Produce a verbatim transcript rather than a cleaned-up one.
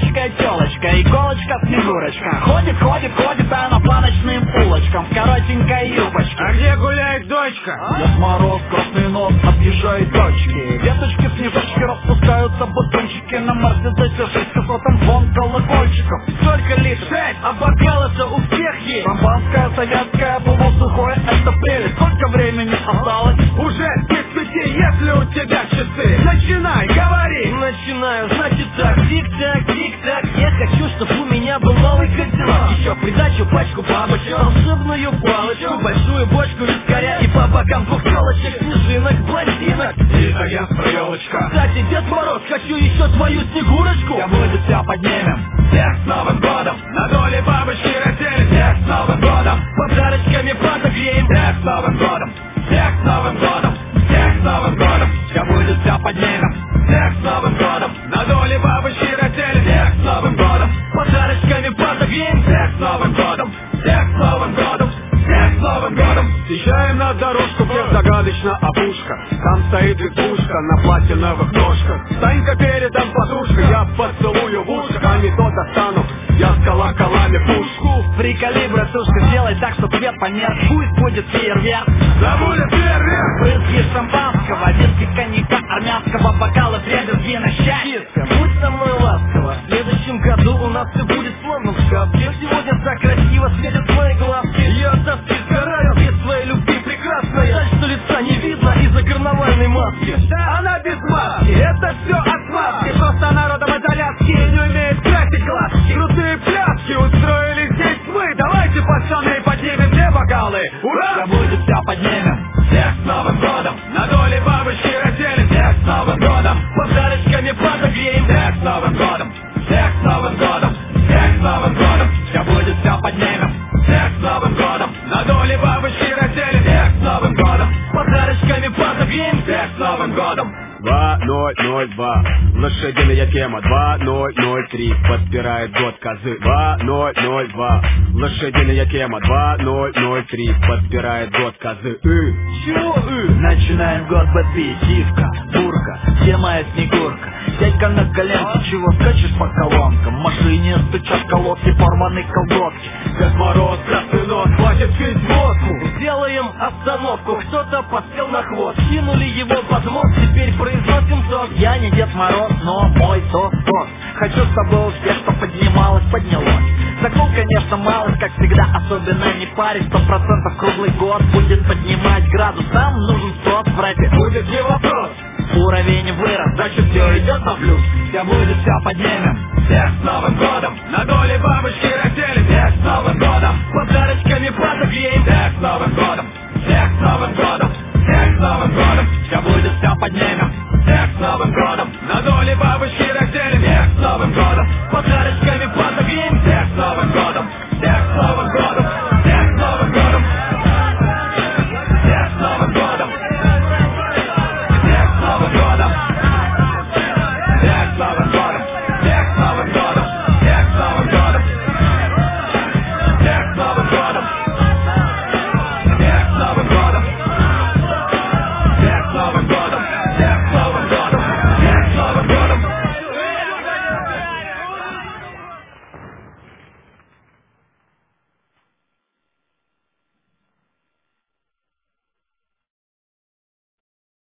девочка, телочка, иголочка, снегурочка. Ходит, ходит, ходит она по ночным улочкам в коротенькой юбочке. А где гуляет дочка? Дед Мороз, красный нос, объезжает дочки. Веточки, снежочки, распускаются бутончики. На Мерседесе шесть сотом звон колокольчиков. Сколько лет? Шесть, а бокалы-то у всех есть. Шампанское, советское, было сухое, это прелесть. Сколько времени осталось? Уже без пяти, если у тебя часы. Начинай, говори. Начинаю, значит так, тик-так, тик-так. Я хочу, чтобы у меня был новый Кадиллак. Еще в придачу пачку бабочек, волшебную палочку, большую бочку вискаря и по бокам двух телочек, снежинок, блондинок И агентство елочка. Кстати, Дед Мороз, хочу еще твою снегурочку. Я будет вся поднимем. Всех с Новым годом. На доле бабочки разделим. Всех с Новым годом. Подарочками подогреем. Всех с Новым годом. Всех с Новым годом. Всех с Новым годом. Все будет вся поднимем. Всех с Новым годом. На доле бабочки разделим. Всех с Новым годом. Подарочками подогреем. Всех с Новым годом. Всех с Новым годом. Всех с Новым годом. Съезжаем на дорожку, где загадочно опушка. Там стоит избушка на платиновых ножках. Санька передом подушка, я поцелую в ушко, а не то достану я с колоколами пушку. Приколи, братушка, сделай так, чтоб свет померк. Пусть будет фейерверк. Забудем фейерверк. Брызги шампанского, виски коньяка армянского, бокалы дребезги на счастье. Будь со мной ласково, в следующем году у нас все будет словно в шапке. Сегодня так красиво светят твои глазки. Я от тоски сгораю без твоей любви прекрасной. Жаль, что лица не видно из-за карнавальной маски. Она без маски, это все отмазки. Просто народом изоляции не умеет красить глазки. Крутые пляски устроили здесь мы. Давайте, пацаны, поднимем все бокалы. Ура! Все будет вся поднимем. Всех с Новым годом. На доле бабочки разделим. Всех с Новым годом. Подарочками подогреем. Всех с Новым годом. Всех с Новым годом. Всех с Новым годом. Все будет вся поднимем. Всех с Новым годом. На доле бабочки разделим. Всех с Новым годом. Подарочками подогреем. Всех с Новым годом. два ноль ноль два. Лошадиная тема два ноль ноль три. Подпирает год козы два ноль ноль два. Лошадиная тема два ноль ноль три. Подпирает год козы. Э, чего э? Начинаем год бэби, сивка, бурка, где моя снегурка? Дядька на коленке, чего скачешь по колонкам? В машине стучат колодки, порваны колготки. Дед Мороз, красный нос, хватит пить водку. Сделаем остановку, кто-то подсел на хвост. Кинули его под мост, теперь произносим тост. Я не Дед Мороз, но мой тост-тост. Хочу с тобой всех, что поднималось, поднялось. Закон, конечно, малость, как всегда, особенно не парень. Сто процентов круглый год будет поднимать градус. Нам нужен спот в рэпе. Будет не вопрос. Уровень вырос, значит все идет на плюс. Все будет, все поднимем. Всех с Новым годом. На доле бабочки разделим. Всех с Новым годом. Подарочками подогреем. Всех с Новым годом. Всех с Новым годом. Всех с Новым годом. Все будет, все поднимем. Всех с Новым годом. На доле бабочки разделим. Всех с Новым годом.